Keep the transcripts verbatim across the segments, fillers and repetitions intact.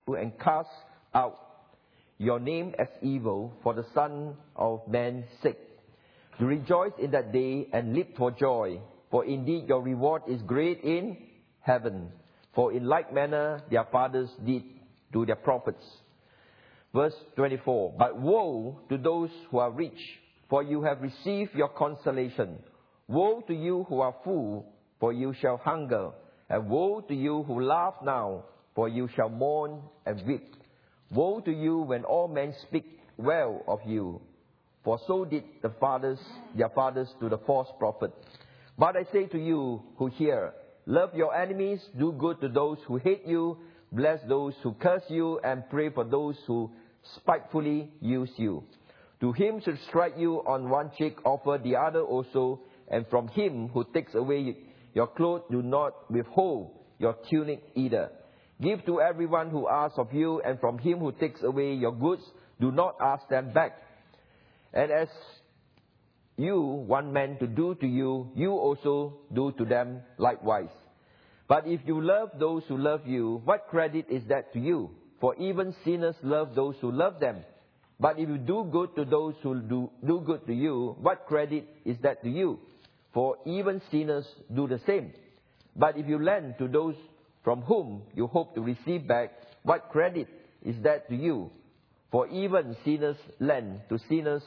and cast out your name as evil for the Son of Man's sake. To rejoice in that day and leap for joy, for indeed your reward is great in heaven. For in like manner their fathers did to their prophets. Verse twenty-four, but woe to those who are rich, for you have received your consolation. Woe to you who are full, for you shall hunger. And woe to you who laugh now, for you shall mourn and weep. Woe to you when all men speak well of you, for so did the fathers, their fathers to the false prophet. But I say to you who hear, love your enemies, do good to those who hate you, bless those who curse you, and pray for those who spitefully use you. To him who strike you on one cheek, offer the other also, and from him who takes away your clothes, do not withhold your tunic either. Give to everyone who asks of you, and from him who takes away your goods, do not ask them back. And as you want men to do to you, you also do to them likewise. But if you love those who love you, what credit is that to you? For even sinners love those who love them. But if you do good to those who do, do good to you, what credit is that to you? For even sinners do the same. But if you lend to those from whom you hope to receive back, what credit is that to you? For even sinners lend to sinners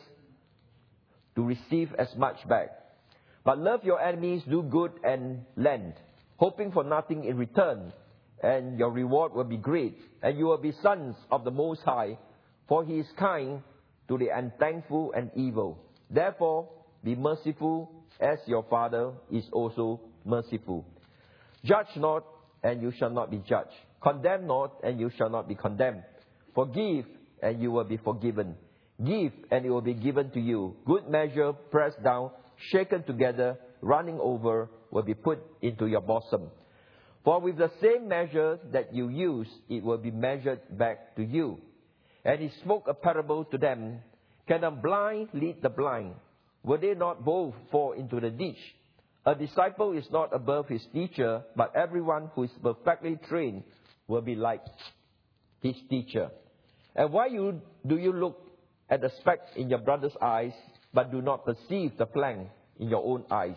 to receive as much back. But love your enemies, do good and lend, hoping for nothing in return, and your reward will be great, and you will be sons of the Most High, for he is kind to the unthankful and evil. Therefore, be merciful as your Father is also merciful. Judge not, and you shall not be judged. Condemn not, and you shall not be condemned. Forgive, and you will be forgiven. Give, and it will be given to you. Good measure, pressed down, shaken together, running over, will be put into your bosom. For with the same measure that you use, it will be measured back to you. And he spoke a parable to them. Can a blind lead the blind? Will they not both fall into the ditch? A disciple is not above his teacher, but everyone who is perfectly trained will be like his teacher. And why you, do you look at the speck in your brother's eyes, but do not perceive the plank in your own eyes?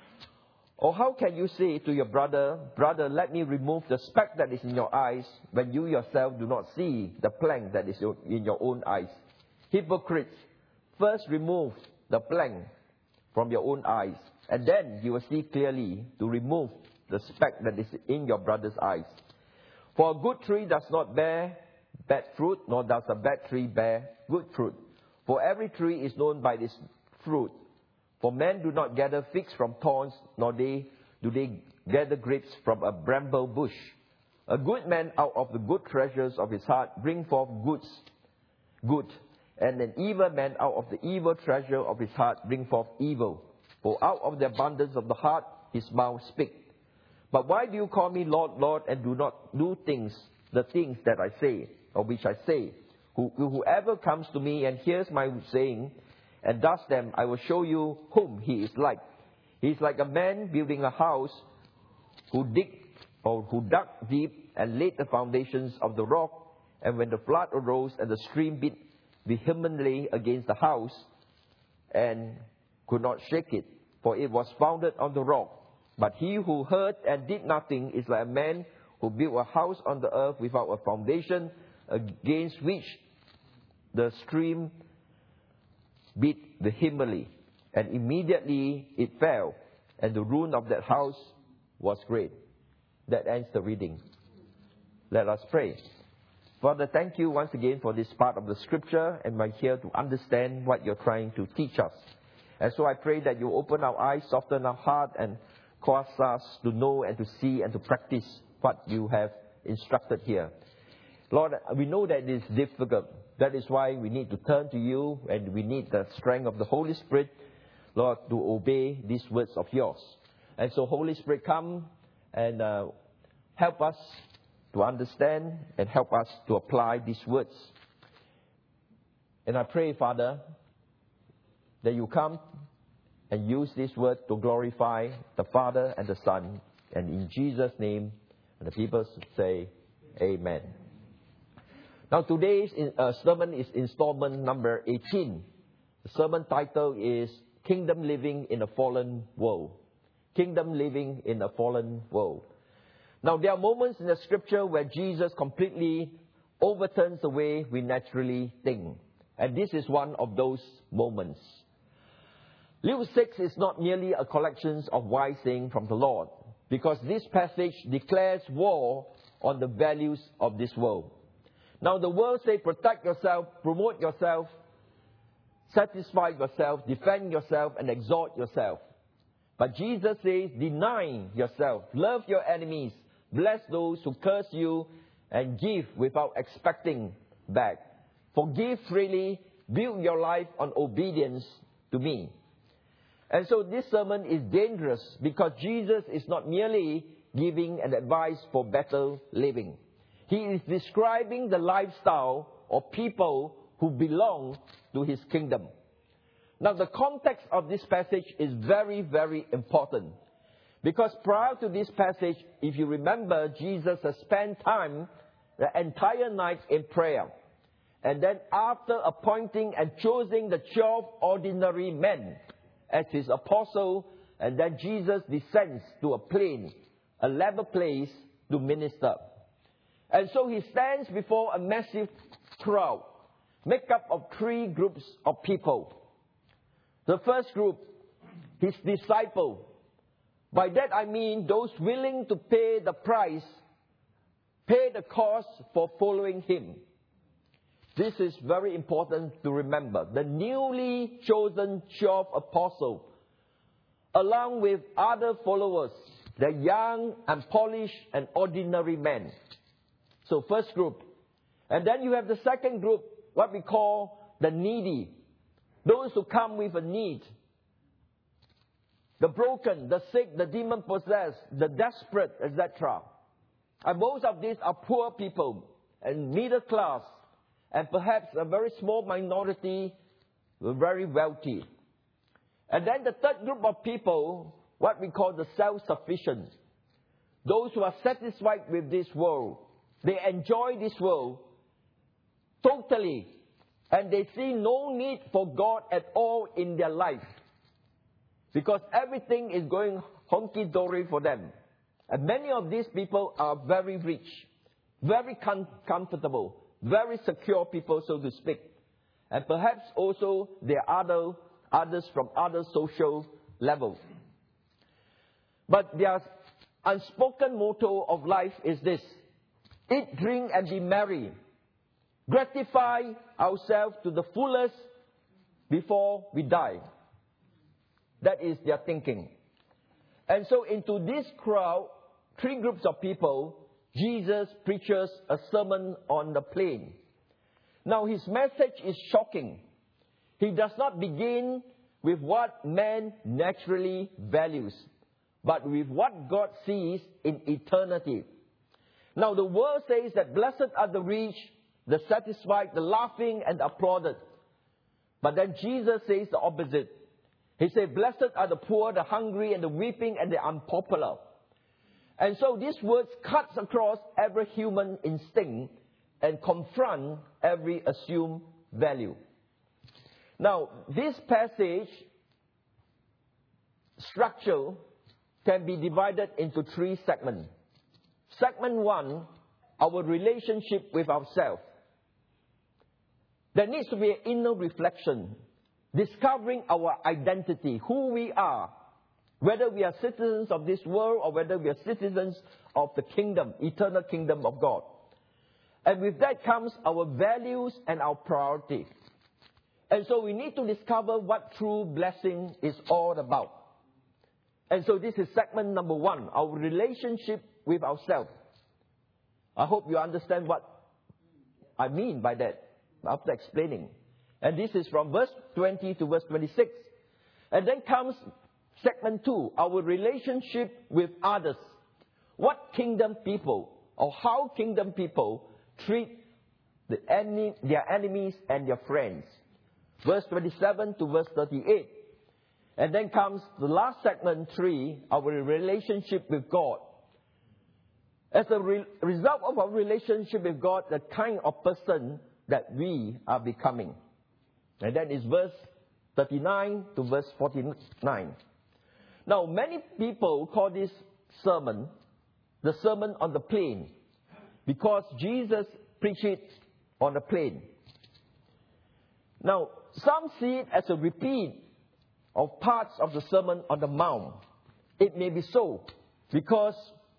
Or how can you say to your brother, brother, let me remove the speck that is in your eyes, when you yourself do not see the plank that is in your own eyes? Hypocrites, first remove the plank from your own eyes, and then you will see clearly to remove the speck that is in your brother's eyes. For a good tree does not bear bad fruit, nor does a bad tree bear good fruit. For every tree is known by its fruit. For men do not gather figs from thorns, nor they, do they gather grapes from a bramble bush. A good man out of the good treasures of his heart bring forth goods, good, and an evil man out of the evil treasure of his heart bring forth evil. For out of the abundance of the heart his mouth speaks. But why do you call me Lord, Lord, and do not do things, the things that I say, or which I say? Who, whoever comes to me and hears my saying, and does them, I will show you whom he is like. He is like a man building a house who dig or who dug deep and laid the foundations of the rock. And when the flood arose and the stream beat vehemently against the house, and could not shake it, for it was founded on the rock. But he who heard and did nothing is like a man who built a house on the earth without a foundation, against which the stream beat vehemently, and immediately it fell, and the ruin of that house was great. That ends the reading. Let us pray. Father, thank you once again for this part of the scripture, and we're here to understand what you're trying to teach us. And so I pray that you open our eyes, soften our heart, and cause us to know and to see and to practice what you have instructed here. Lord, we know that it is difficult. That is why we need to turn to you, and we need the strength of the Holy Spirit, Lord, to obey these words of yours. And so, Holy Spirit, come and uh, help us to understand and help us to apply these words. And I pray, Father, that you come and use this word to glorify the Father and the Son. And in Jesus' name, and the people say, Amen. Now today's uh, sermon is installment number eighteen. The sermon title is Kingdom Living in a Fallen World. Kingdom Living in a Fallen World. Now there are moments in the scripture where Jesus completely overturns the way we naturally think. And this is one of those moments. Luke six is not merely a collection of wise sayings from the Lord, because this passage declares war on the values of this world. Now the world says protect yourself, promote yourself, satisfy yourself, defend yourself, and exalt yourself. But Jesus says deny yourself, love your enemies, bless those who curse you, and give without expecting back. Forgive freely, build your life on obedience to me. And so this sermon is dangerous because Jesus is not merely giving an advice for better living. He is describing the lifestyle of people who belong to his kingdom. Now the context of this passage is very, very important. Because prior to this passage, if you remember, Jesus has spent time the entire night in prayer. And then after appointing and choosing the twelve ordinary men as his apostle, and then Jesus descends to a plain, a level place to minister. And so he stands before a massive crowd, made up of three groups of people. The first group, his disciples. By that I mean those willing to pay the price, pay the cost for following him. This is very important to remember. The newly chosen twelve apostles, along with other followers, the young, unpolished, and ordinary men. So first group. And then you have the second group, what we call the needy. Those who come with a need. The broken, the sick, the demon-possessed, the desperate, et cetera. And most of these are poor people and middle class. And perhaps a very small minority were very wealthy. And then the third group of people, what we call the self-sufficient. Those who are satisfied with this world. They enjoy this world totally. And they see no need for God at all in their life. Because everything is going honky-dory for them. And many of these people are very rich, very com- comfortable, very secure people, so to speak. And perhaps also there are other, others from other social levels. But their unspoken motto of life is this: eat, drink, and be merry. Gratify ourselves to the fullest before we die. That is their thinking. And so into this crowd, three groups of people, Jesus preaches a sermon on the plain. Now his message is shocking. He does not begin with what man naturally values, but with what God sees in eternity. Now the world says that blessed are the rich, the satisfied, the laughing, and the applauded. But then Jesus says the opposite. He said, blessed are the poor, the hungry, and the weeping, and the unpopular. And so these words cuts across every human instinct and confront every assumed value. Now, this passage structure can be divided into three segments. Segment one, our relationship with ourselves. There needs to be an inner reflection, discovering our identity, who we are, whether we are citizens of this world or whether we are citizens of the kingdom, eternal kingdom of God. And with that comes our values and our priorities. And so we need to discover what true blessing is all about. And so this is segment number one, our relationship with ourselves. I hope you understand what I mean by that after explaining. And this is from verse twenty to verse twenty-six. And then comes segment two, our relationship with others. What kingdom people or how kingdom people treat the enemy, their enemies and their friends. Verse twenty-seven to verse thirty-eight. And then comes the last segment three, our relationship with God. as a re- result of our relationship with God, the kind of person that we are becoming. And that is verse thirty-nine to verse forty-nine. Now, many people call this sermon the Sermon on the Plain, because Jesus preached it on the plain. Now, some see it as a repeat of parts of the Sermon on the Mount. It may be so, because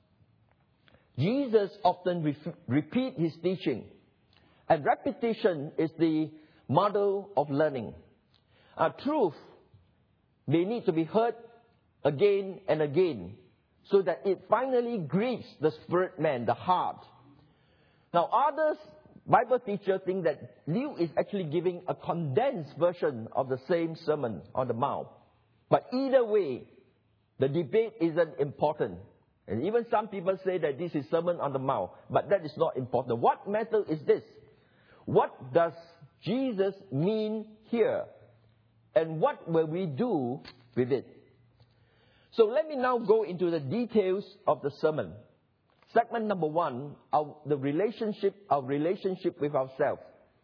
Jesus often re- repeat his teaching, and repetition is the model of learning. A truth may need to be heard again and again, so that it finally grieves the spirit man, the heart. Now, others, Bible teachers, think that Luke is actually giving a condensed version of the same Sermon on the Mount. But either way, the debate isn't important. And even some people say that this is Sermon on the Mount, but that is not important. What matters is this: what does Jesus mean here? And what will we do with it? So let me now go into the details of the sermon. Segment number one, our, the relationship, our relationship with ourselves.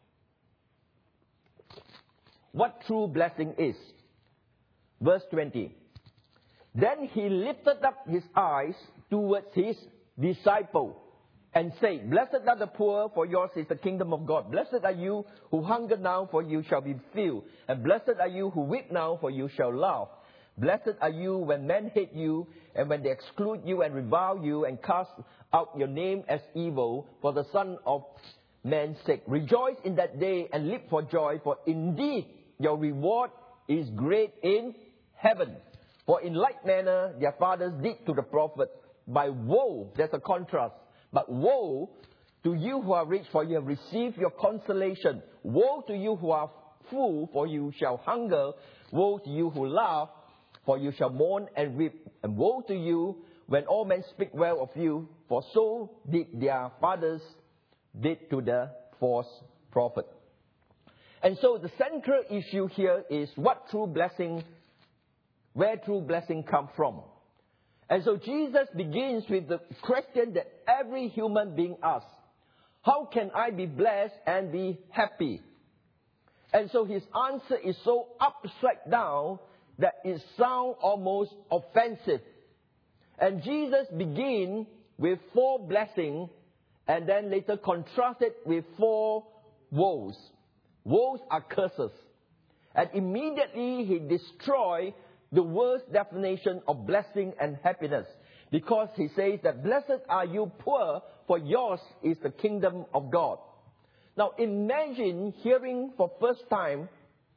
What true blessing is. Verse twenty. Then he lifted up his eyes towards his disciple and said, Blessed are the poor, for yours is the kingdom of God. Blessed are you who hunger now, for you shall be filled. And blessed are you who weep now, for you shall laugh. Blessed are you when men hate you, and when they exclude you and revile you, and cast out your name as evil for the Son of Man's sake. Rejoice in that day and leap for joy, for indeed your reward is great in heaven. For in like manner their fathers did to the prophet. By woe, there's a contrast, but woe to you who are rich, for you have received your consolation. Woe to you who are full, for you shall hunger. Woe to you who laugh, for you shall mourn and weep. And woe to you when all men speak well of you, for so did their fathers did to the false prophet. And so the central issue here is what true blessing, where true blessing comes from. And so Jesus begins with the question that every human being asks: how can I be blessed and be happy? And so his answer is so upside down that it sounds almost offensive. And Jesus begins with four blessings and then later contrasted with four woes. Woes are curses. And immediately he destroys the worst definition of blessing and happiness, because he says that blessed are you poor, for yours is the kingdom of God. Now imagine hearing for first time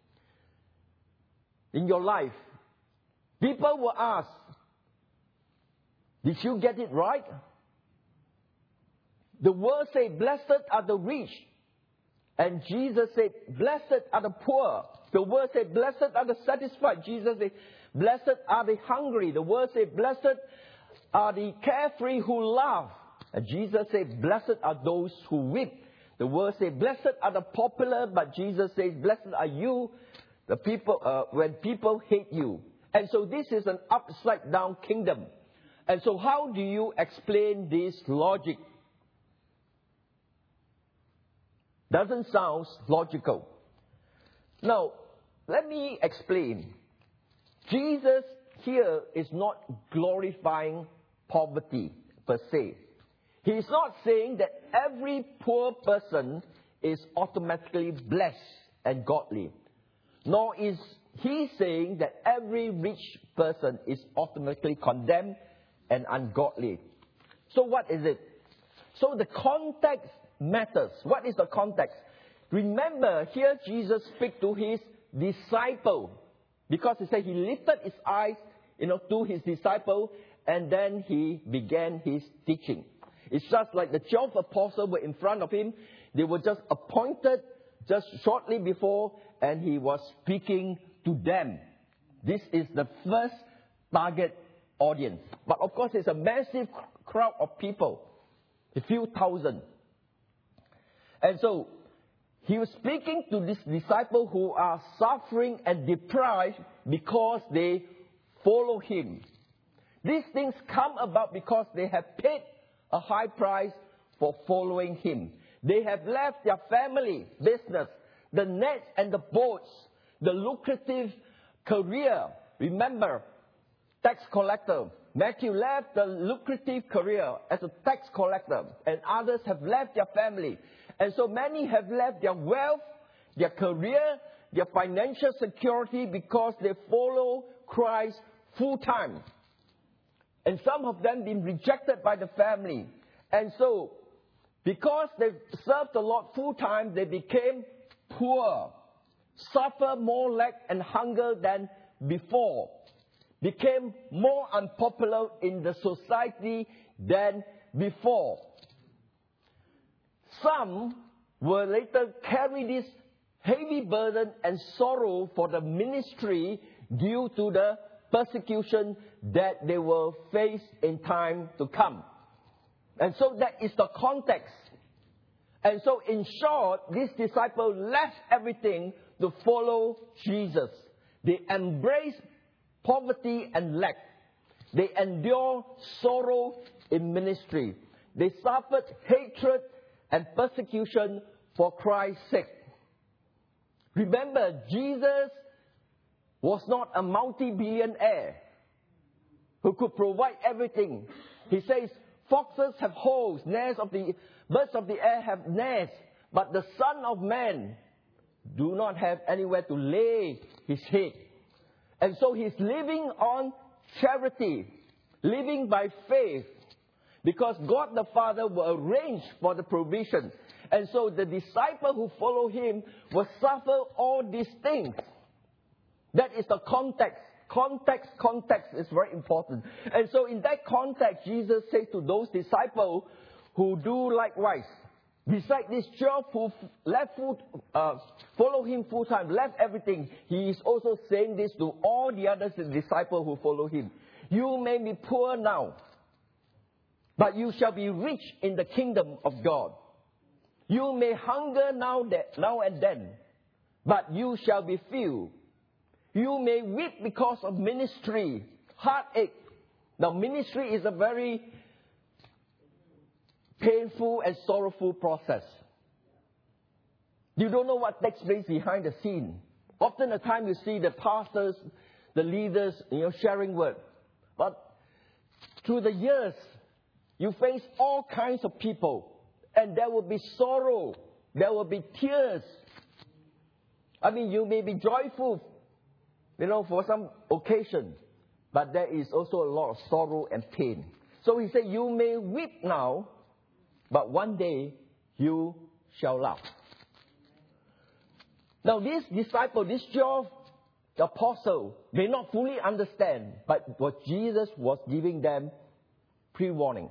in your life, people will ask, did you get it right? The word says, blessed are the rich. And Jesus said, blessed are the poor. The word said, blessed are the satisfied. Jesus said, blessed are the hungry. The word said, blessed are the carefree who laugh. And Jesus said, blessed are those who weep. The word said, blessed are the popular. But Jesus says, blessed are you, the people, uh, when people hate you. And so this is an upside down kingdom. And so how do you explain this logic? Doesn't sound logical. Now, let me explain. Jesus here is not glorifying poverty per se. He is not saying that every poor person is automatically blessed and godly. Nor is he saying that every rich person is automatically condemned and ungodly. So what is it? So the context matters. What is the context? Remember, here Jesus speaks to his disciple, because he said he lifted his eyes, you know, to his disciple, and then he began his teaching. It's just like the twelve apostles were in front of him. They were just appointed just shortly before, and he was speaking to them. This is the first target audience. But of course, it's a massive crowd of people, a few thousand. And so, he was speaking to these disciples who are suffering and deprived because they follow him. These things come about because they have paid a high price for following him. They have left their family, business, the nets and the boats, the lucrative career. Remember, tax collector. Matthew left the lucrative career as a tax collector, and others have left their family. And so many have left their wealth, their career, their financial security because they follow Christ full time. And some of them been rejected by the family. And so, because they served the Lord full time, they became poor, suffer more lack and hunger than before, became more unpopular in the society than before. Some will later carry this heavy burden and sorrow for the ministry due to the persecution that they will face in time to come. And so that is the context. And so in short, these disciples left everything to follow Jesus. They embraced poverty and lack. They endured sorrow in ministry. They suffered hatred and persecution for Christ's sake. Remember, Jesus was not a multi-billionaire who could provide everything. He says, foxes have holes, nests of the birds of the air have nests, but the Son of Man do not have anywhere to lay his head. And so he's living on charity, living by faith, because God the Father will arrange for the provision. And so the disciple who follow him will suffer all these things. That is the context. Context, context is very important. And so in that context, Jesus says to those disciples who do likewise, besides these twelve who left full, uh, follow him full time, left everything, he is also saying this to all the other disciples who follow him. You may be poor now, but you shall be rich in the kingdom of God. You may hunger now, that, now and then, but you shall be filled. You may weep because of ministry, heartache. Now, ministry is a very painful and sorrowful process. You don't know what takes place behind the scene. Often the time you see the pastors, the leaders, you know, sharing word. But through the years, you face all kinds of people. And there will be sorrow. There will be tears. I mean, you may be joyful, you know, for some occasion. But there is also a lot of sorrow and pain. So he said, you may weep now, but one day you shall laugh. Now this disciple, this twelve apostle, may not fully understand, but what Jesus was giving them pre-warning.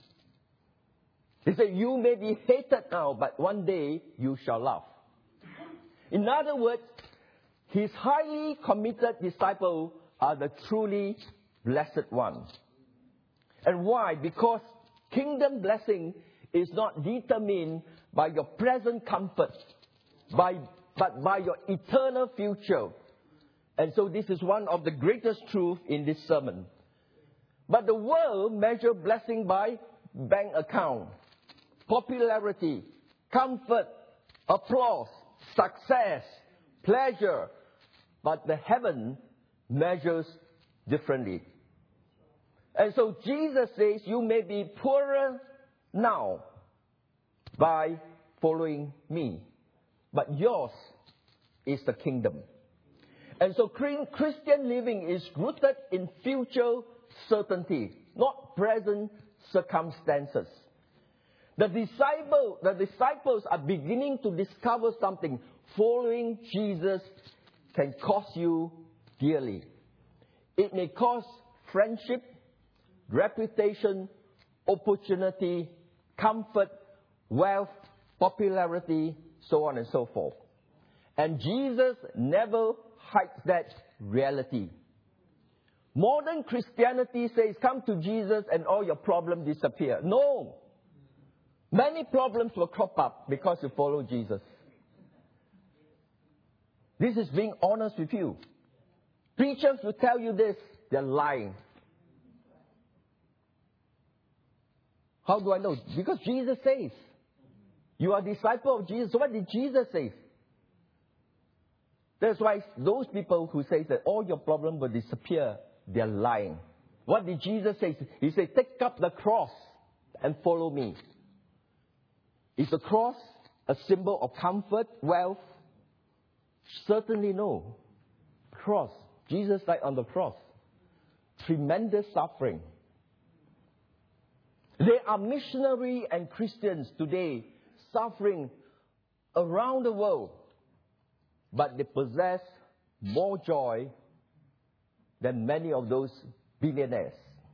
He said, you may be hated now, but one day you shall laugh. In other words, his highly committed disciples are the truly blessed ones. And why? Because kingdom blessing is not determined by your present comfort, by, but by your eternal future. And so this is one of the greatest truths in this sermon. But the world measures blessing by bank account, popularity, comfort, applause, success, pleasure. But the heaven measures differently. And so Jesus says, you may be poorer now by following me, but yours is the kingdom. And so Christian living is rooted in future certainty, not present circumstances. The disciple, the disciples are beginning to discover something. Following Jesus can cost you dearly. It may cost friendship, reputation, opportunity, comfort, wealth, popularity, so on and so forth. And Jesus never hides that reality. Modern Christianity says, come to Jesus and all your problems disappear. No. Many problems will crop up because you follow Jesus. This is being honest with you. Preachers will tell you this, they're lying. How do I know? Because Jesus says. You are a disciple of Jesus. So what did Jesus say? That's why those people who say that all your problem will disappear, they're lying. What did Jesus say? He said, take up the cross and follow me. Is the cross a symbol of comfort, wealth? Certainly no. Cross. Jesus died on the cross. Tremendous suffering. There are missionary and Christians today suffering around the world, but they possess more joy than many of those billionaires.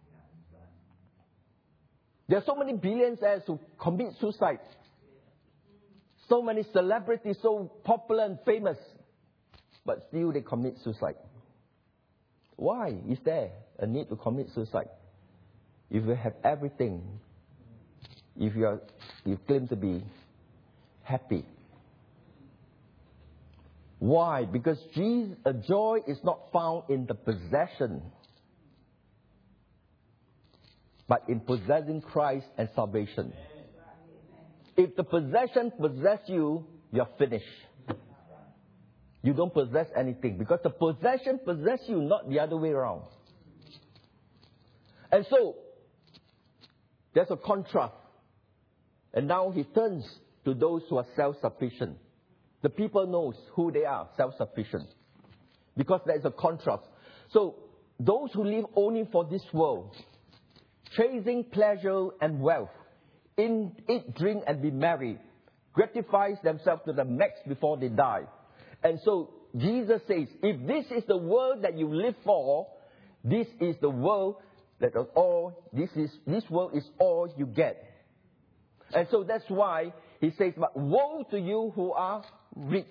There are so many billionaires who commit suicide. So many celebrities, so popular and famous, but still they commit suicide. Why is there a need to commit suicide? If you have everything, if you are, you claim to be happy. Why? Because Jesus, a joy is not found in the possession, but in possessing Christ and salvation. If the possession possess you, you're finished. You don't possess anything because the possession possess you, not the other way around. And so, there's a contrast. And now he turns to those who are self-sufficient. The people knows who they are, self-sufficient. Because there is a contrast. So, those who live only for this world, chasing pleasure and wealth, in eat, drink, and be merry, gratifies themselves to the max before they die. And so, Jesus says, if this is the world that you live for, this is the world that is all, this is, this world is all you get. And so that's why he says, but woe to you who are rich.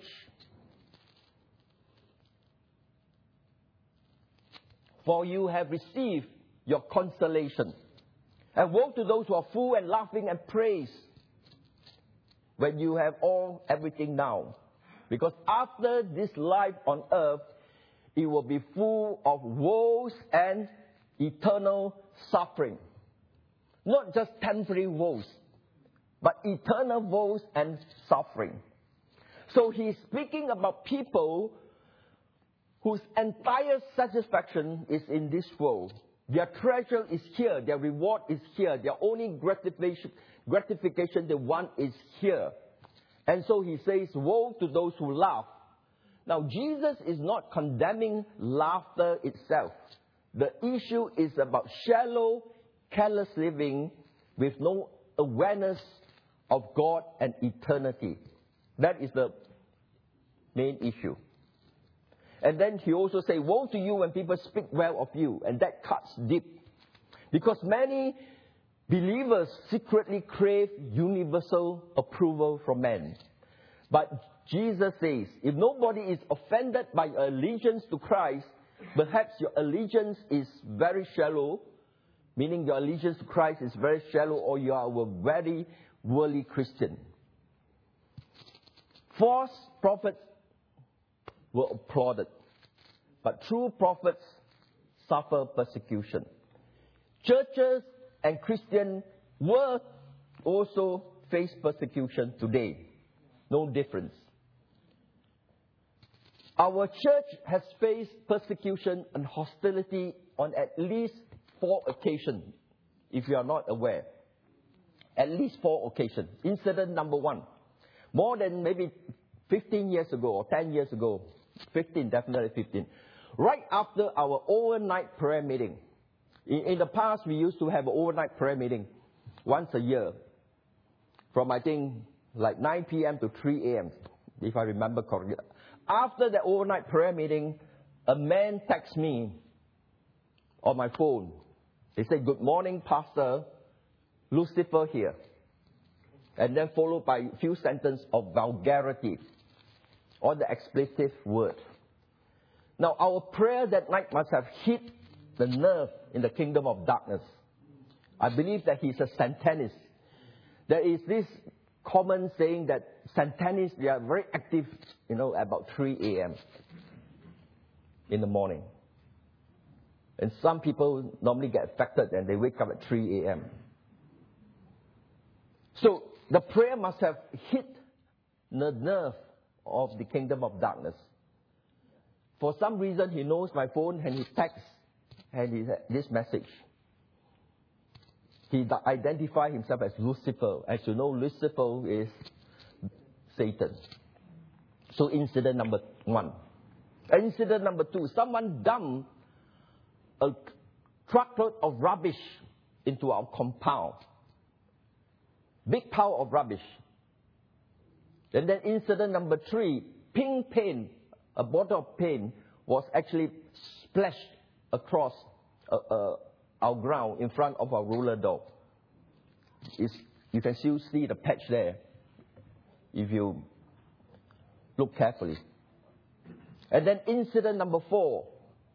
For you have received your consolation. And woe to those who are full and laughing and praise when you have all, everything now. Because after this life on earth, it will be full of woes and eternal suffering. Not just temporary woes, but eternal woes and suffering. So he's speaking about people whose entire satisfaction is in this world. Their treasure is here. Their reward is here. Their only gratification, gratification they want is here. And so he says, woe to those who laugh. Now, Jesus is not condemning laughter itself. The issue is about shallow, careless living with no awareness of God and eternity. That is the main issue. And then he also says, woe to you when people speak well of you. And that cuts deep. Because many believers secretly crave universal approval from men. But Jesus says, if nobody is offended by your allegiance to Christ, perhaps your allegiance is very shallow, meaning your allegiance to Christ is very shallow, or you are a very worldly Christian. False prophets were applauded, but true prophets suffer persecution. Churches and Christians will also face persecution today. No difference. Our church has faced persecution and hostility on at least four occasions, if you are not aware. At least four occasions. Incident number one. More than maybe fifteen years ago or ten years ago. fifteen, definitely fifteen. Right after our overnight prayer meeting. In, in the past, we used to have an overnight prayer meeting once a year. From, I think, like nine p.m. to three a.m., if I remember correctly. After the overnight prayer meeting, a man texted me on my phone. He said, good morning, Pastor. Lucifer here. And then followed by a few sentences of vulgarity. Or the expletive word. Now, our prayer that night must have hit the nerve in the kingdom of darkness. I believe that he's a Satanist. There is this common saying that Satanists, they are very active, you know, about three a.m. in the morning. And some people normally get affected and they wake up at three a.m. So the prayer must have hit the nerve of the kingdom of darkness. For some reason, he knows my phone and he texts and he this message. He identified himself as Lucifer. As you know, Lucifer is Satan. So incident number one. Incident number two, someone dumped a truckload of rubbish into our compound. Big pile of rubbish. And then incident number three, pink paint, a bottle of paint was actually splashed across uh, uh, our ground in front of our roller door. It's, you can still see the patch there if you look carefully. And then incident number four.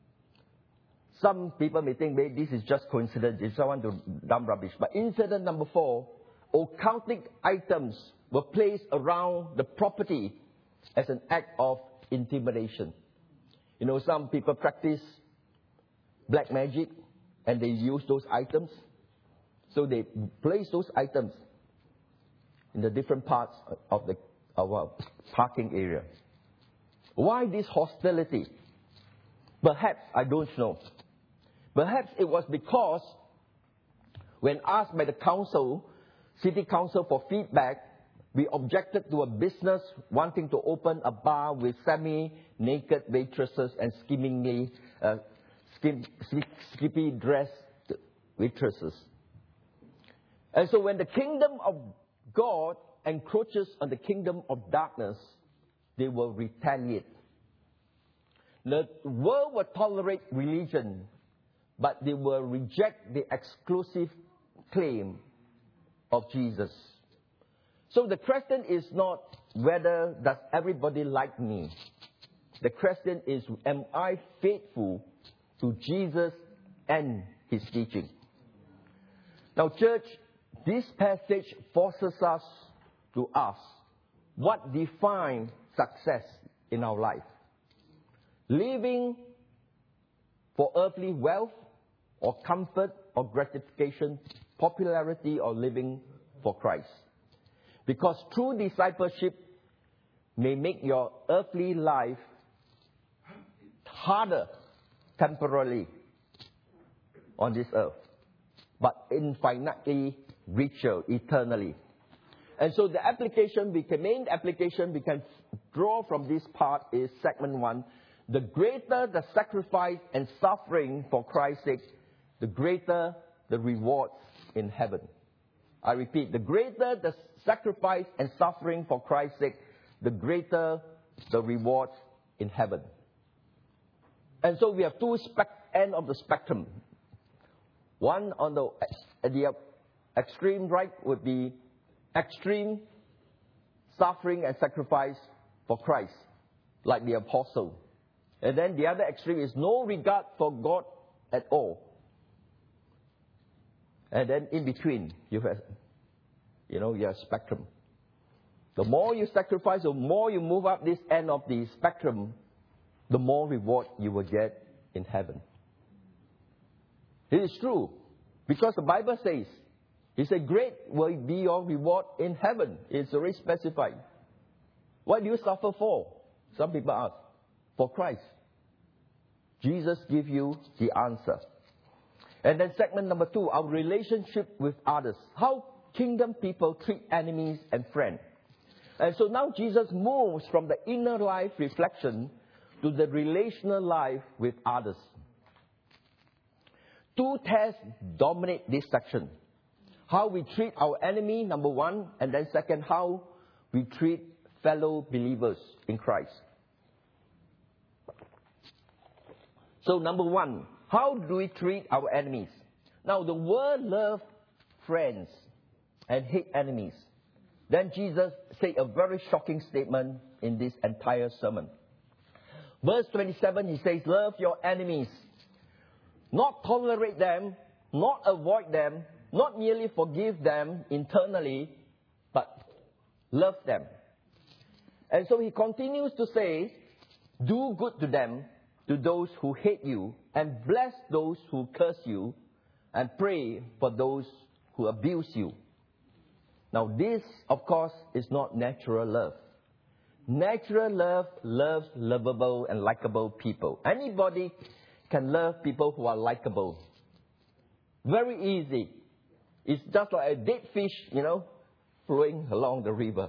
Some people may think maybe this is just coincidence if someone to dump rubbish. But incident number four, occultic items were placed around the property as an act of intimidation. You know, some people practice black magic and they use those items. So they place those items in the different parts of the of our parking area. Why this hostility? Perhaps, I don't know. Perhaps it was because when asked by the council, city council for feedback, we objected to a business wanting to open a bar with semi-naked waitresses and skimmingly, uh, skim, skippy dressed waitresses. And so when the kingdom of God encroaches on the kingdom of darkness, they will retaliate. The world will tolerate religion, but they will reject the exclusive claim of Jesus. So the question is not whether does everybody like me. The question is, am I faithful to Jesus and his teaching? Now, church, this passage forces us to ask, what defines success in our life? Living for earthly wealth or comfort or gratification, popularity or living for Christ? Because true discipleship may make your earthly life harder temporarily on this earth, but infinitely richer eternally. And so the application, we can, main application we can draw from this part is segment one. The greater the sacrifice and suffering for Christ's sake, the greater the rewards in heaven. I repeat, the greater the sacrifice and suffering for Christ's sake, the greater the rewards in heaven. And so we have two spec- ends of the spectrum. One on the, at the extreme right would be extreme suffering and sacrifice for Christ, like the apostle. And then the other extreme is no regard for God at all. And then in between, you have, you know, you have spectrum. The more you sacrifice, the more you move up this end of the spectrum, the more reward you will get in heaven. It is true, because the Bible says, he said, great will be your reward in heaven. It's already specified. What do you suffer for? Some people ask. For Christ. Jesus gives you the answer. And then segment number two, our relationship with others. How kingdom people treat enemies and friends. And so now Jesus moves from the inner life reflection to the relational life with others. Two tests dominate this section. How we treat our enemy, number one, and then second, how we treat fellow believers in Christ. So number one, how do we treat our enemies? Now the world loves friends and hate enemies. Then Jesus said a very shocking statement in this entire sermon. Verse twenty-seven, he says, love your enemies. Not tolerate them, not avoid them, not merely forgive them internally, but love them. And so he continues to say, do good to them, to those who hate you, and bless those who curse you, and pray for those who abuse you. Now this, of course, is not natural love. Natural love loves lovable and likable people. Anybody can love people who are likable. Very easy. It's just like a dead fish, you know, flowing along the river.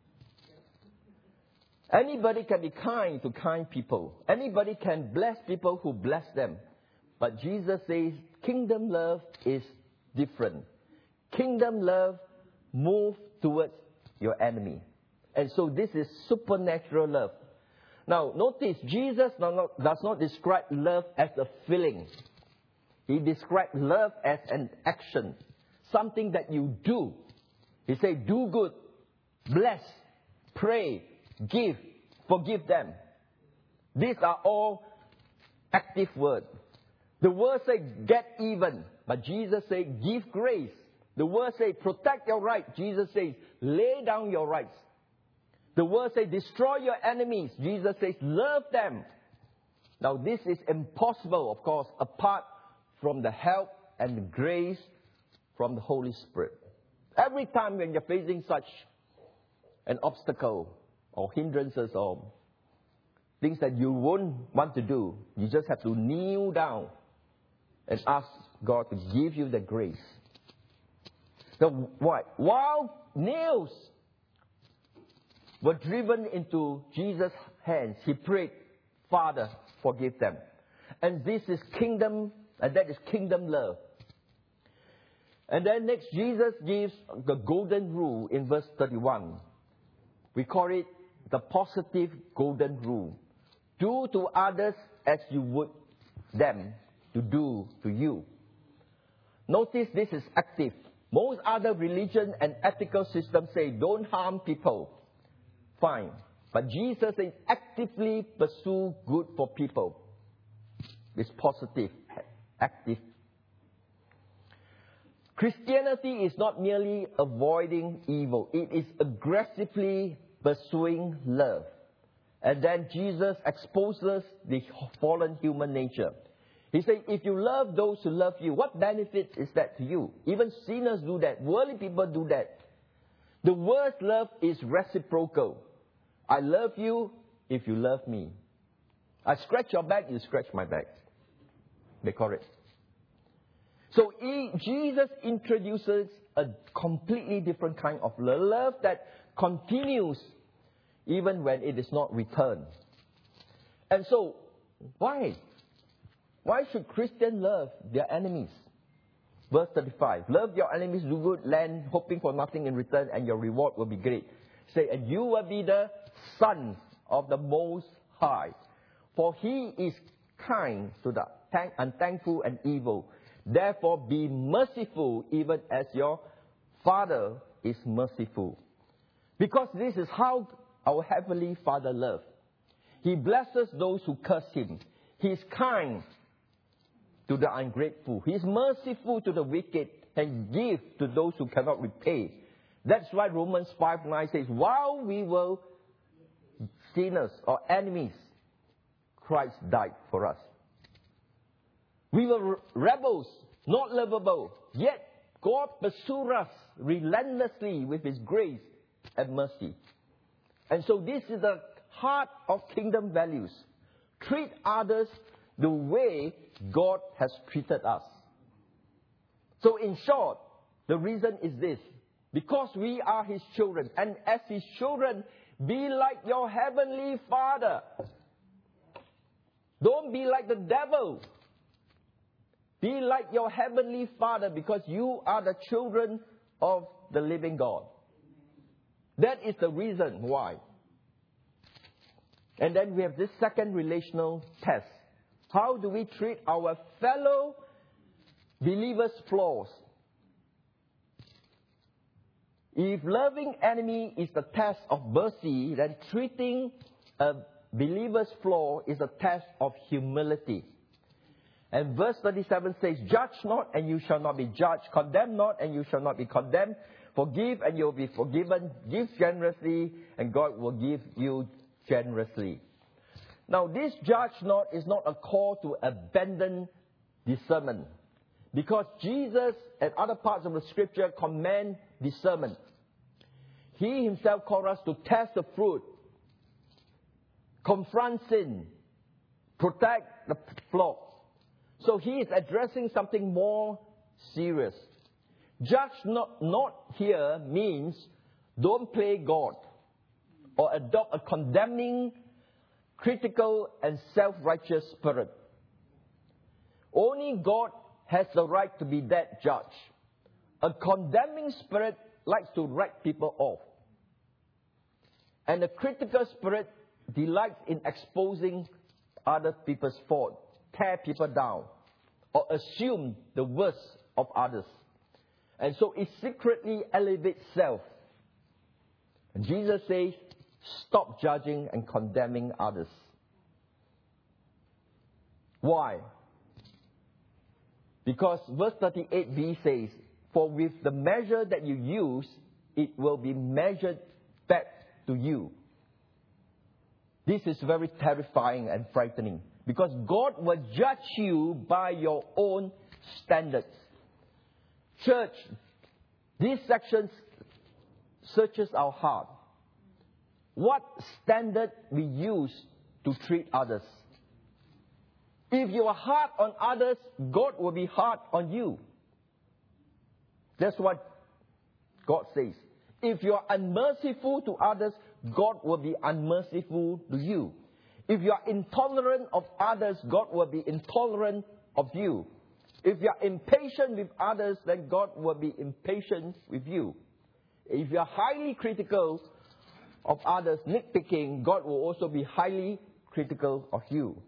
Anybody can be kind to kind people. Anybody can bless people who bless them. But Jesus says kingdom love is different. Kingdom love moves towards your enemy. And so this is supernatural love. Now, notice, Jesus does not describe love as a feeling. He describes love as an action. Something that you do. He said, do good, bless, pray, give, forgive them. These are all active words. The word says get even, but Jesus said give grace. The word says protect your rights. Jesus says lay down your rights. The word says destroy your enemies. Jesus says love them. Now this is impossible, of course, apart from the help and the grace from the Holy Spirit. Every time when you're facing such an obstacle or hindrances or things that you won't want to do, you just have to kneel down and ask God to give you the grace. So what? While nails were driven into Jesus' hands, he prayed, Father, forgive them. And this is kingdom, and that is kingdom love. And then next, Jesus gives the golden rule in verse thirty-one. We call it the positive golden rule. Do to others as you would them to do to you. Notice this is active. Most other religion and ethical systems say don't harm people. Fine. But Jesus says actively pursue good for people. It's positive, active. Christianity is not merely avoiding evil. It is aggressively pursuing love. And then Jesus exposes the fallen human nature. He said, if you love those who love you, what benefit is that to you? Even sinners do that. Worldly people do that. The word love is reciprocal. I love you if you love me. I scratch your back, you scratch my back. They call it. So he, Jesus introduces a completely different kind of love. Love that continues even when it is not returned. And so, why? Why should Christians love their enemies? Verse thirty-five. Love your enemies, do good, lend, hoping for nothing in return, and your reward will be great. Say, and you will be the sons of the Most High. For he is kind to the unthankful and evil. Therefore be merciful, even as your Father is merciful. Because this is how our Heavenly Father loves. He blesses those who curse him. He is kind to the ungrateful. He is merciful to the wicked and gives to those who cannot repay. That's why Romans five nine says, while we were sinners or enemies, Christ died for us. We were rebels, not lovable, yet God pursued us relentlessly with his grace and mercy. And so this is the heart of kingdom values. Treat others the way God has treated us. So in short, the reason is this. Because we are his children, and as his children, be like your heavenly Father. Don't be like the devil. Be like your heavenly Father, because you are the children of the living God. That is the reason why. And then we have this second relational test. How do we treat our fellow believers' flaws? If loving enemy is the test of mercy, then treating a believer's flaw is a test of humility. And verse thirty-seven says, judge not and you shall not be judged. Condemn not and you shall not be condemned. Forgive and you will be forgiven. Give generously and God will give you generously. Now this judge not is not a call to abandon discernment. Because Jesus and other parts of the scripture command discernment. He himself called us to test the fruit, confront sin, protect the flock. So he is addressing something more serious. Judge not, not here means don't play God or adopt a condemning, critical, and self-righteous spirit. Only God has the right to be that judge. A condemning spirit likes to write people off. And a critical spirit delights in exposing other people's faults, tear people down, or assume the worst of others. And so it secretly elevates self. And Jesus says, stop judging and condemning others. Why? Because verse thirty-eight b says, for with the measure that you use, it will be measured back to you. This is very terrifying and frightening. Because God will judge you by your own standards. Church, this section searches our heart. What standard we use to treat others. If you are hard on others, God will be hard on you. That's what God says. If you are unmerciful to others, God will be unmerciful to you. If you are intolerant of others, God will be intolerant of you. If you are impatient with others, then God will be impatient with you. If you are highly critical of others, nitpicking, God will also be highly critical of you.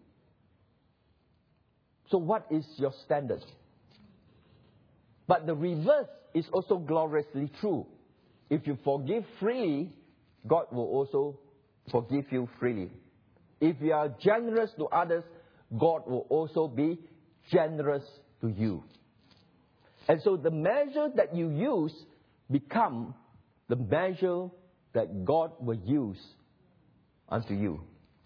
So what is your standard? But the reverse is also gloriously true. If you forgive freely, God will also forgive you freely. If you are generous to others, God will also be generous to you. And so the measure that you use become the measure that God will use unto you.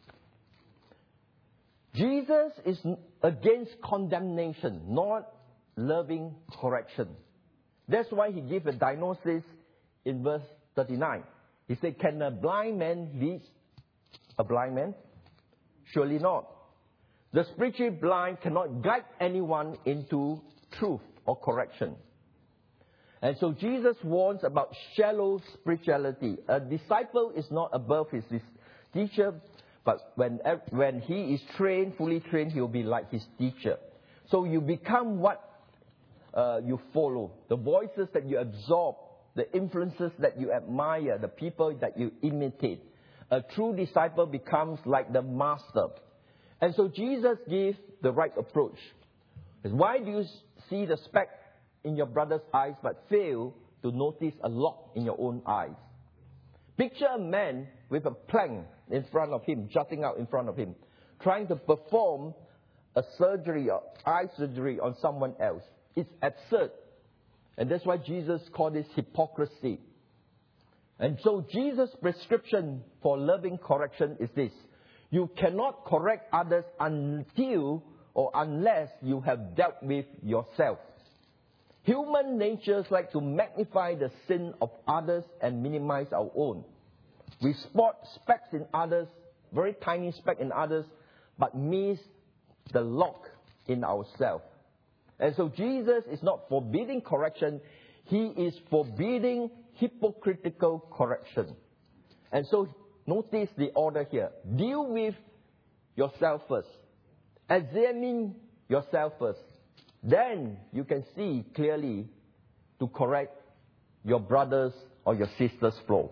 Jesus is against condemnation, not loving correction. That's why he gave a diagnosis in verse thirty-nine. He said, can a blind man lead a blind man? Surely not. The spiritually blind cannot guide anyone into truth or correction. And so Jesus warns about shallow spirituality. A disciple is not above his teacher, but when, when he is trained, fully trained, he will be like his teacher. So you become what uh, you follow, the voices that you absorb, the influences that you admire, the people that you imitate. A true disciple becomes like the master. And so Jesus gives the right approach. Why do you see the speck in your brother's eyes but fail to notice a log in your own eyes? Picture a man with a plank in front of him, jutting out in front of him, trying to perform a surgery or eye surgery on someone else. It's absurd. And that's why Jesus called this hypocrisy. And so Jesus' prescription for loving correction is this. You cannot correct others until or unless you have dealt with yourself. Human natures like to magnify the sin of others and minimize our own. We spot specks in others, very tiny speck in others, but miss the log in ourselves. And so Jesus is not forbidding correction. He is forbidding hypocritical correction. And so notice the order here. Deal with yourself first. Examine yourself first. Then you can see clearly to correct your brother's or your sister's flaw.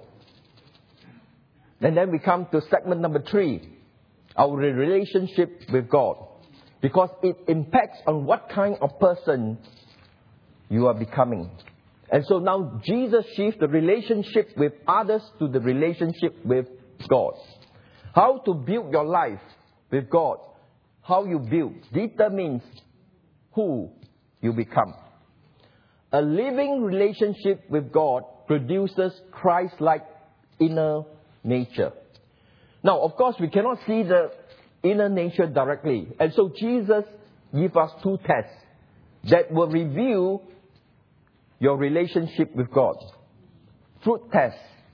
And then we come to segment number three, our relationship with God. Because it impacts on what kind of person you are becoming. And so now Jesus shifts the relationship with others to the relationship with God. How to build your life with God, how you build, determines who you become. A living relationship with God produces Christ-like inner nature. Now, of course, we cannot see the inner nature directly. And so Jesus gives us two tests that will reveal your relationship with God. Fruit test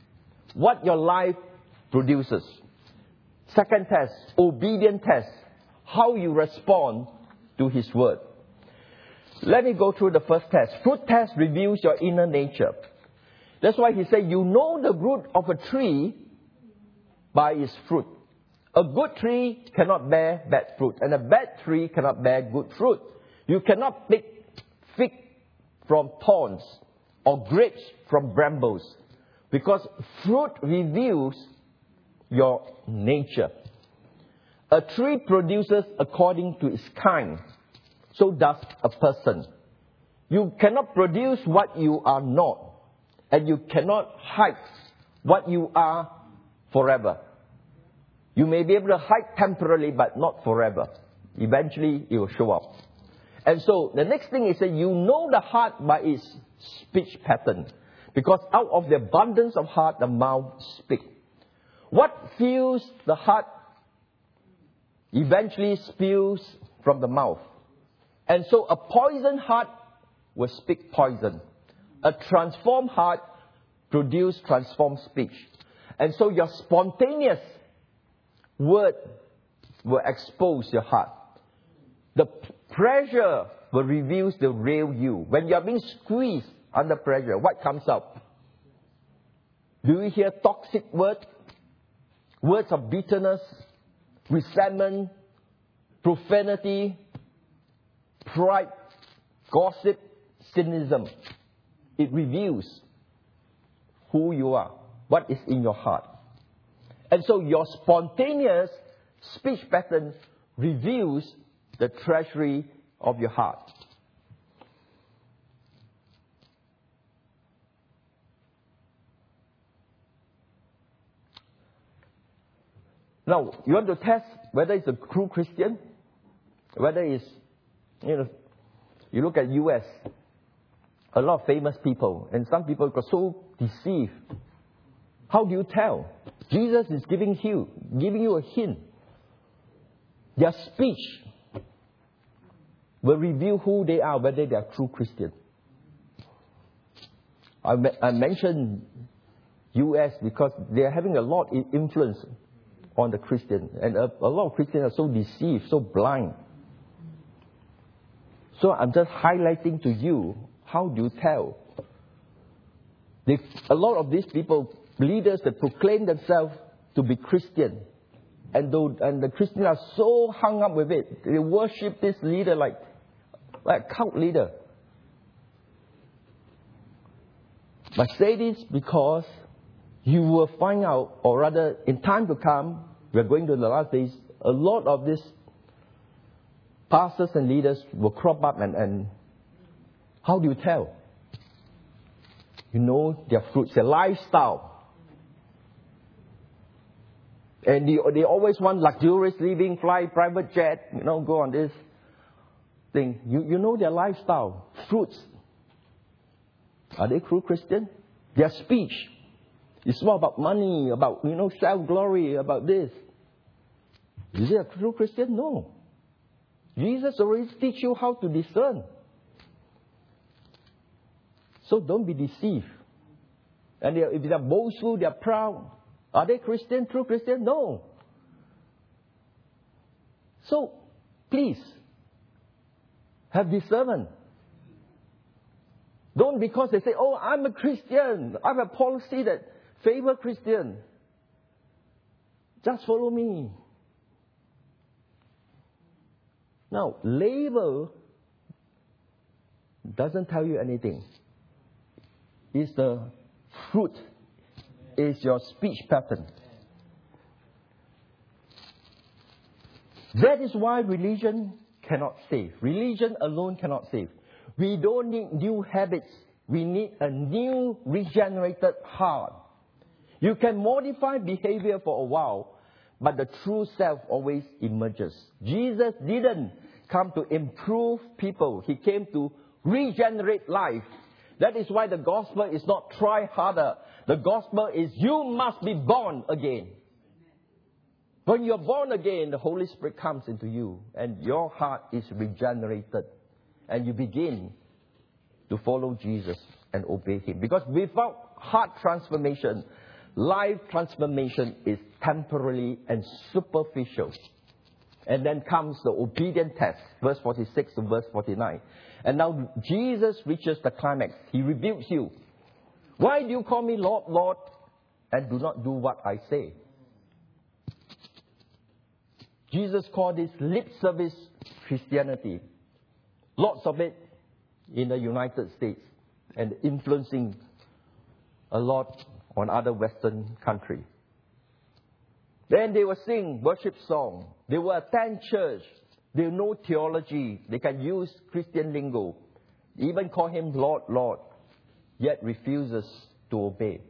what your life produces. Second test, obedient test, how you respond to His word. Let me go through the first test. Fruit test reveals your inner nature. That's why he said, you know the root of a tree by its fruit. A good tree cannot bear bad fruit, and a bad tree cannot bear good fruit. You cannot pick fig from thorns or grapes from brambles, because fruit reveals your nature. A tree produces according to its kind. So does a person. You cannot produce what you are not, and you cannot hide what you are forever. You may be able to hide temporarily, but not forever. Eventually, it will show up. And so, the next thing is that you know the heart by its speech pattern. Because out of the abundance of heart, the mouth speaks. What fills the heart eventually spills from the mouth. And so, a poisoned heart will speak poison. A transformed heart produces transformed speech. And so, your spontaneous word will expose your heart. The pressure will reveal the real you. When you are being squeezed under pressure, what comes out? Do you hear toxic words? Words of bitterness, resentment, profanity, pride, gossip, cynicism. It reveals who you are, what is in your heart. And so your spontaneous speech pattern reveals the treasury of your heart. Now, you want to test whether it's a true Christian, whether it's, you know, you look at U S, a lot of famous people, and some people got so deceived. How do you tell? Jesus is giving you, giving you a hint. Their speech will reveal who they are, whether they are true Christian. I, I mentioned U S because they are having a lot of influence on the Christian. And a, a lot of Christians are so deceived, so blind. So I'm just highlighting to you, how do you tell? They, a lot of these people, leaders that proclaim themselves to be Christian, and, though, and the Christians are so hung up with it, they worship this leader like, like a cult leader. But say this because you will find out, or rather, in time to come, we're going to the last days, a lot of these pastors and leaders will crop up, and, and how do you tell? You know their fruits, their lifestyle. And they, they always want luxurious living, fly private jet, you know, go on this thing. You, you know their lifestyle, fruits. Are they true Christian? Their speech is more about money, about, you know, self-glory, about this. Is it a true Christian? No. Jesus already teach you how to discern. So don't be deceived. And they, if they are boastful, they are proud. Are they Christian, true Christian? No. So, please, have discernment. Don't, because they say, oh, I'm a Christian, I have a policy that favor Christian. Just follow me. Now, label doesn't tell you anything. It's the fruit. Is your speech pattern. That is why religion cannot save. Religion alone cannot save. We don't need new habits. We need a new regenerated heart. You can modify behavior for a while, but the true self always emerges. Jesus didn't come to improve people. He came to regenerate life. That is why the gospel is not try harder. The gospel is you must be born again. When you're born again, the Holy Spirit comes into you and your heart is regenerated. And you begin to follow Jesus and obey Him. Because without heart transformation, life transformation is temporary and superficial. And then comes the obedient test, verse forty-six to verse forty-nine. And now Jesus reaches the climax. He rebukes you. Why do you call me Lord, Lord, and do not do what I say? Jesus called this lip service Christianity. Lots of it in the United States and influencing a lot on other Western countries. Then they will sing worship song. They will attend church. They know theology. They can use Christian lingo. They even call him Lord, Lord, yet refuses to obey.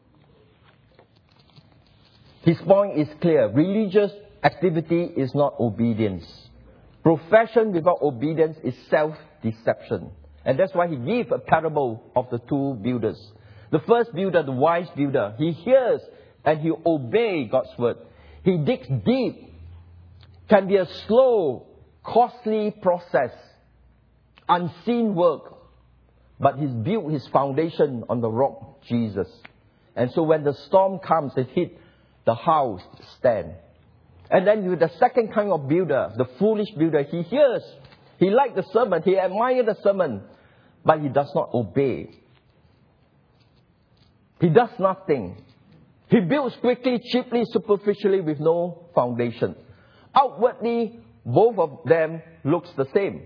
His point is clear. Religious activity is not obedience. Profession without obedience is self-deception. And that's why he gave a parable of the two builders. The first builder, the wise builder, he hears and he obeys God's word. He digs deep. Can be a slow, costly process, unseen work. But he's built his foundation on the rock, Jesus. And so when the storm comes, it hit the house stand. And then with the second kind of builder, the foolish builder, he hears, he likes the sermon, he admires the sermon, but he does not obey. He does nothing. He builds quickly, cheaply, superficially with no foundation. Outwardly, both of them looks the same.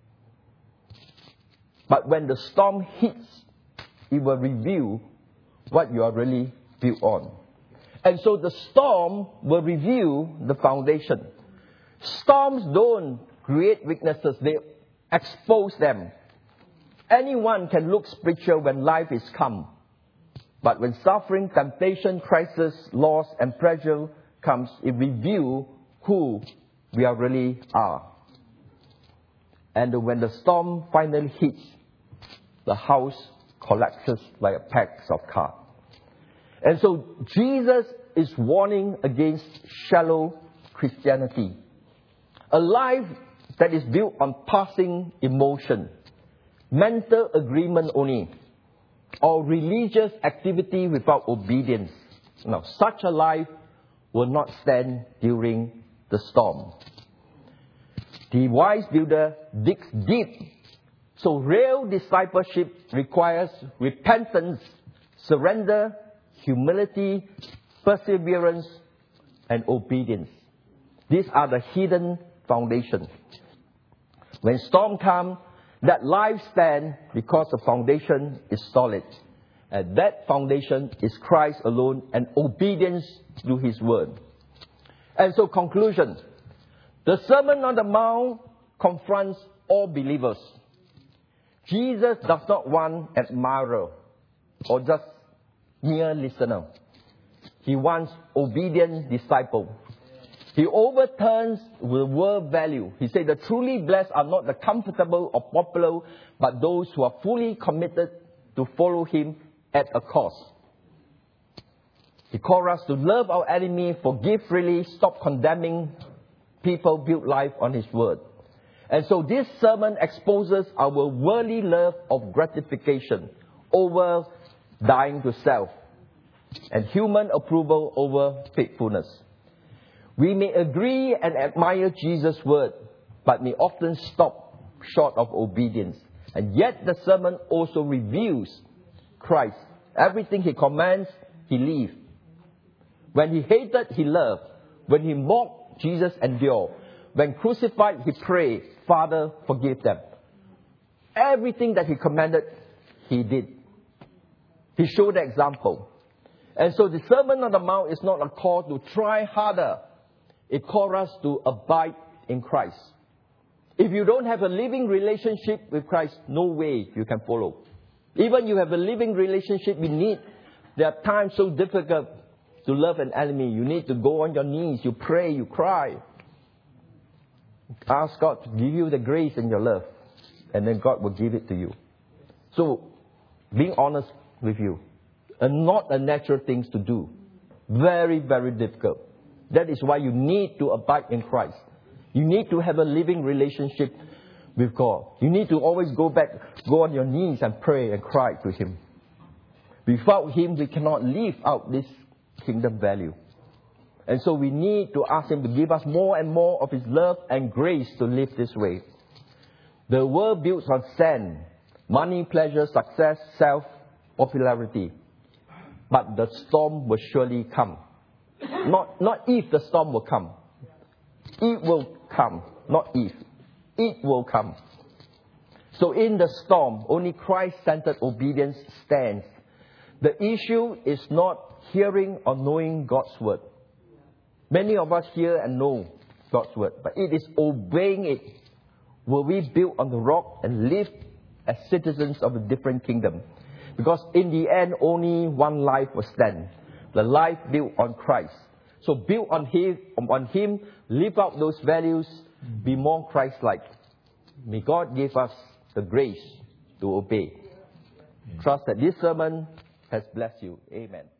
But when the storm hits, it will reveal what you are really built on. And so the storm will reveal the foundation. Storms don't create weaknesses, they expose them. Anyone can look spiritual when life is calm. But when suffering, temptation, crisis, loss, and pressure comes, it reveals who we are really are. And when the storm finally hits, the house collapses like a pack of cards. And so Jesus is warning against shallow Christianity. A life that is built on passing emotion, mental agreement only, or religious activity without obedience. Now, such a life will not stand during the storm. The wise builder digs deep. So real discipleship requires repentance, surrender, humility, perseverance, and obedience. These are the hidden foundations. When storm comes, that life stands because the foundation is solid. And that foundation is Christ alone and obedience to His word. And so conclusion. The Sermon on the Mount confronts all believers. Jesus does not want admirer or just mere listener. He wants obedient disciple. He overturns the world value. He said the truly blessed are not the comfortable or popular, but those who are fully committed to follow Him at a cost. He called us to love our enemy, forgive freely, stop condemning people, build life on His word. And so this sermon exposes our worldly love of gratification over dying to self, and human approval over faithfulness. We may agree and admire Jesus' word, but may often stop short of obedience. And yet the sermon also reveals Christ. Everything He commands, He lived. When He hated, He loved. When He mocked, Jesus endured. When crucified, He prayed, Father, forgive them. Everything that He commanded, He did. He showed the example. And so the Sermon on the Mount is not a call to try harder. It calls us to abide in Christ. If you don't have a living relationship with Christ, no way you can follow. Even you have a living relationship, you need. There are times so difficult to love an enemy. You need to go on your knees. You pray, you cry. Ask God to give you the grace in your love. And then God will give it to you. So, being honest with you. And not a natural thing to do. Very, very difficult. That is why you need to abide in Christ. You need to have a living relationship with God. You need to always go back, go on your knees and pray and cry to Him. Without Him, we cannot live out this kingdom value. And so we need to ask Him to give us more and more of His love and grace to live this way. The world builds on sand, money, pleasure, success, self, popularity. But the storm will surely come. Not, not if the storm will come. It will come, not if. It will come. So in the storm, only Christ-centered obedience stands. The issue is not hearing or knowing God's word. Many of us hear and know God's word, but it is obeying it. Will we build on the rock and live as citizens of a different kingdom? Because in the end, only one life will stand. The life built on Christ. So build on Him, on Him, live out those values, be more Christ-like. May God give us the grace to obey. Trust that this sermon has blessed you. Amen.